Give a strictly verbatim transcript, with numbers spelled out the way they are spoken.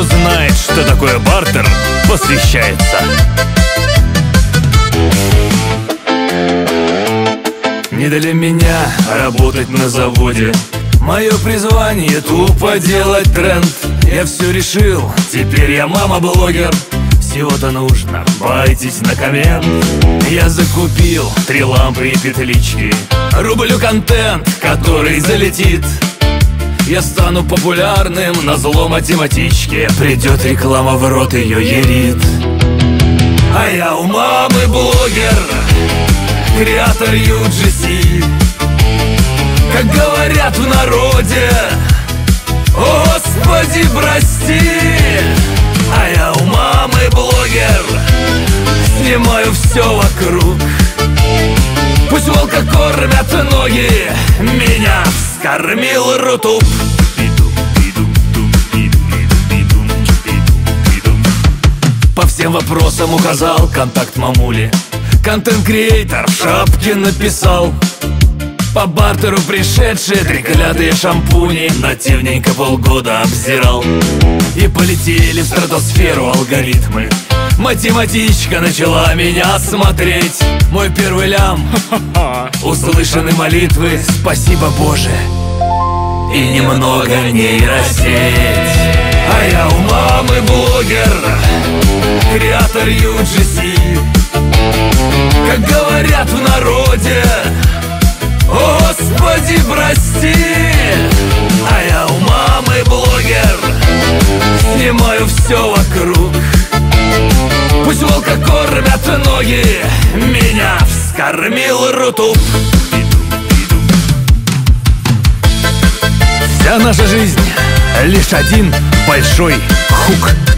кто знает, что такое бартер, посвящается. Не для меня работать на заводе. Мое призвание тупо делать тренд. Я все решил, теперь я мама-блогер. Всего-то нужно байтить на коммент. Я закупил три лампы и петлички. Рублю контент, который залетит. Я стану популярным назло математичке. Придет реклама в рот, ее ерит. А я у мамы блогер, креатор ю джи си. Как говорят в народе, о господи, прости. А я у мамы блогер, снимаю все вокруг. Пусть волка кормят ноги, меня вскормил Рутуб. По всем вопросам указал контакт мамули. Контент-креатор в шапке написал. По бартеру пришедшие треклятые шампуни нативненько полгода обзирал. И полетели в стратосферу алгоритмы. Математичка начала меня смотреть. Мой первый лям, услышаны молитвы, спасибо Боже, и немного нейросеть. А я у мамы блогер, креатор ю джи си. Как говорят в народе, о господи, прости. А я у мамы блогер, снимаю все вокруг. Пусть волка кормят ноги, меня вскормил Рутуб. Вся наша жизнь лишь один большой хук.